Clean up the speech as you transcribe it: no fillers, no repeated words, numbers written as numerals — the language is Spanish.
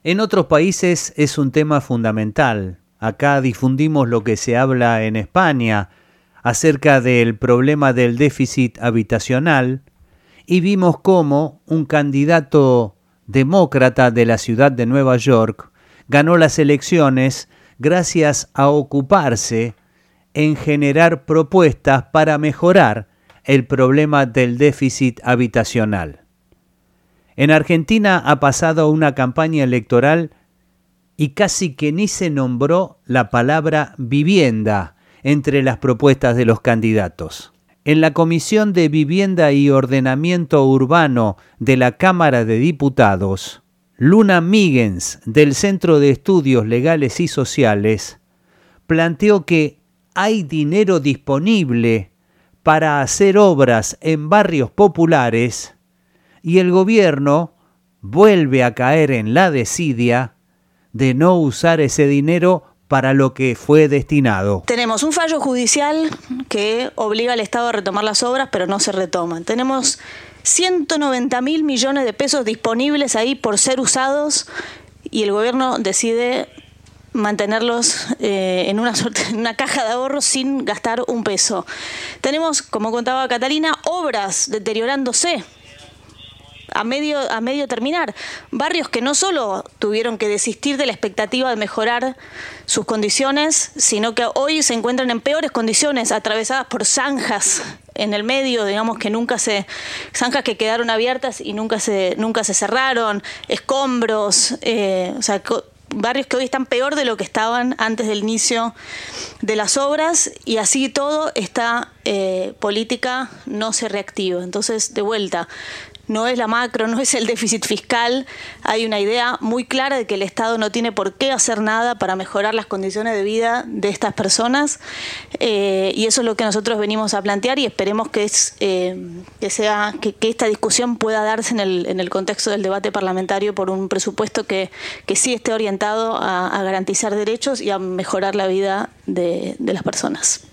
En otros países es un tema fundamental. Acá difundimos lo que se habla en España acerca del problema del déficit habitacional y vimos cómo un candidato demócrata de la ciudad de Nueva York ganó las elecciones gracias a ocuparse en generar propuestas para mejorar el problema del déficit habitacional. En Argentina ha pasado una campaña electoral y casi que ni se nombró la palabra vivienda entre las propuestas de los candidatos. En la Comisión de Vivienda y Ordenamiento Urbano de la Cámara de Diputados, Luna Míguez, del Centro de Estudios Legales y Sociales, planteó que hay dinero disponible para hacer obras en barrios populares y el gobierno vuelve a caer en la desidia de no usar ese dinero para lo que fue destinado. Tenemos un fallo judicial que obliga al Estado a retomar las obras, pero no se retoman. Tenemos 190.000 millones de pesos disponibles ahí por ser usados y el gobierno decide mantenerlos en una caja de ahorros sin gastar un peso. Tenemos, como contaba Catalina, obras deteriorándose a medio terminar. Barrios que no solo tuvieron que desistir de la expectativa de mejorar sus condiciones, sino que hoy se encuentran en peores condiciones, atravesadas por zanjas en el medio, digamos que zanjas que quedaron abiertas y nunca se cerraron, escombros, barrios que hoy están peor de lo que estaban antes del inicio de las obras, y así todo esta política no se reactiva. Entonces, de vuelta, no es la macro, no es el déficit fiscal. Hay una idea muy clara de que el Estado no tiene por qué hacer nada para mejorar las condiciones de vida de estas personas. Y eso es lo que nosotros venimos a plantear y esperemos que esta discusión pueda darse en el contexto del debate parlamentario por un presupuesto que sí esté orientado a garantizar derechos y a mejorar la vida de las personas.